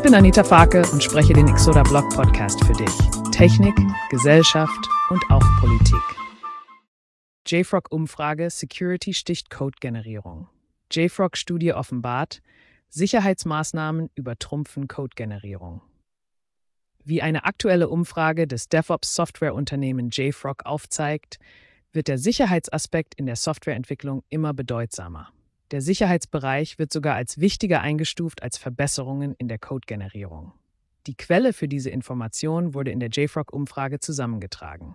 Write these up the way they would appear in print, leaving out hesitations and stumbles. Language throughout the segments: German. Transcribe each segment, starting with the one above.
bin Anita Farke und spreche den Exoda Blog Podcast für dich. Technik, Gesellschaft und auch Politik. JFrog-Umfrage: Security sticht Code-Generierung. JFrog-Studie offenbart: Sicherheitsmaßnahmen übertrumpfen Code-Generierung. Wie eine aktuelle Umfrage des DevOps-Softwareunternehmens JFrog aufzeigt, wird der Sicherheitsaspekt in der Softwareentwicklung immer bedeutsamer. Der Sicherheitsbereich wird sogar als wichtiger eingestuft als Verbesserungen in der Code-Generierung. Die Quelle für diese Information wurde in der JFrog-Umfrage zusammengetragen.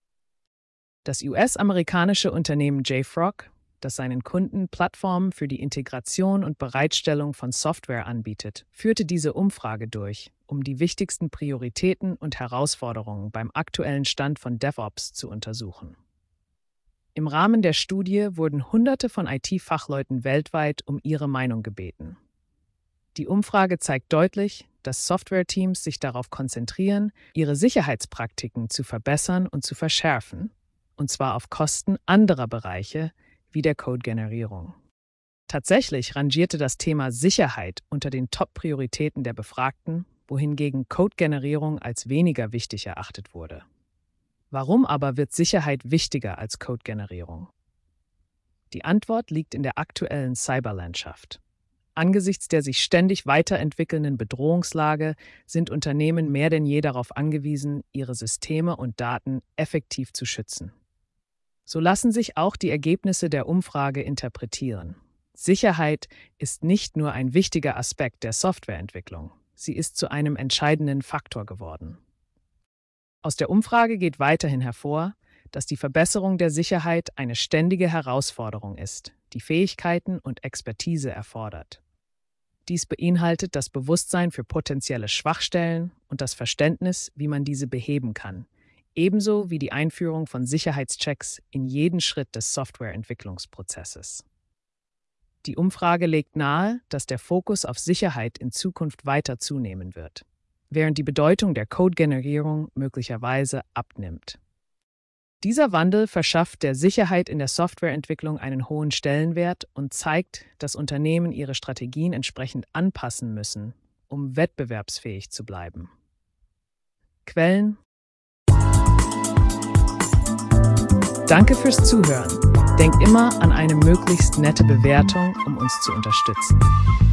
Das US-amerikanische Unternehmen JFrog, das seinen Kunden Plattformen für die Integration und Bereitstellung von Software anbietet, führte diese Umfrage durch, um die wichtigsten Prioritäten und Herausforderungen beim aktuellen Stand von DevOps zu untersuchen. Im Rahmen der Studie wurden Hunderte von IT-Fachleuten weltweit um ihre Meinung gebeten. Die Umfrage zeigt deutlich, dass Softwareteams sich darauf konzentrieren, ihre Sicherheitspraktiken zu verbessern und zu verschärfen, und zwar auf Kosten anderer Bereiche wie der Code-Generierung. Tatsächlich rangierte das Thema Sicherheit unter den Top-Prioritäten der Befragten, wohingegen Code-Generierung als weniger wichtig erachtet wurde. Warum aber wird Sicherheit wichtiger als Code-Generierung? Die Antwort liegt in der aktuellen Cyberlandschaft. Angesichts der sich ständig weiterentwickelnden Bedrohungslage sind Unternehmen mehr denn je darauf angewiesen, ihre Systeme und Daten effektiv zu schützen. So lassen sich auch die Ergebnisse der Umfrage interpretieren. Sicherheit ist nicht nur ein wichtiger Aspekt der Softwareentwicklung, sie ist zu einem entscheidenden Faktor geworden. Aus der Umfrage geht weiterhin hervor, dass die Verbesserung der Sicherheit eine ständige Herausforderung ist, die Fähigkeiten und Expertise erfordert. Dies beinhaltet das Bewusstsein für potenzielle Schwachstellen und das Verständnis, wie man diese beheben kann, ebenso wie die Einführung von Sicherheitschecks in jeden Schritt des Softwareentwicklungsprozesses. Die Umfrage legt nahe, dass der Fokus auf Sicherheit in Zukunft weiter zunehmen wird, während die Bedeutung der Code-Generierung möglicherweise abnimmt. Dieser Wandel verschafft der Sicherheit in der Softwareentwicklung einen hohen Stellenwert und zeigt, dass Unternehmen ihre Strategien entsprechend anpassen müssen, um wettbewerbsfähig zu bleiben. Quellen: Danke fürs Zuhören. Denk immer an eine möglichst nette Bewertung, um uns zu unterstützen.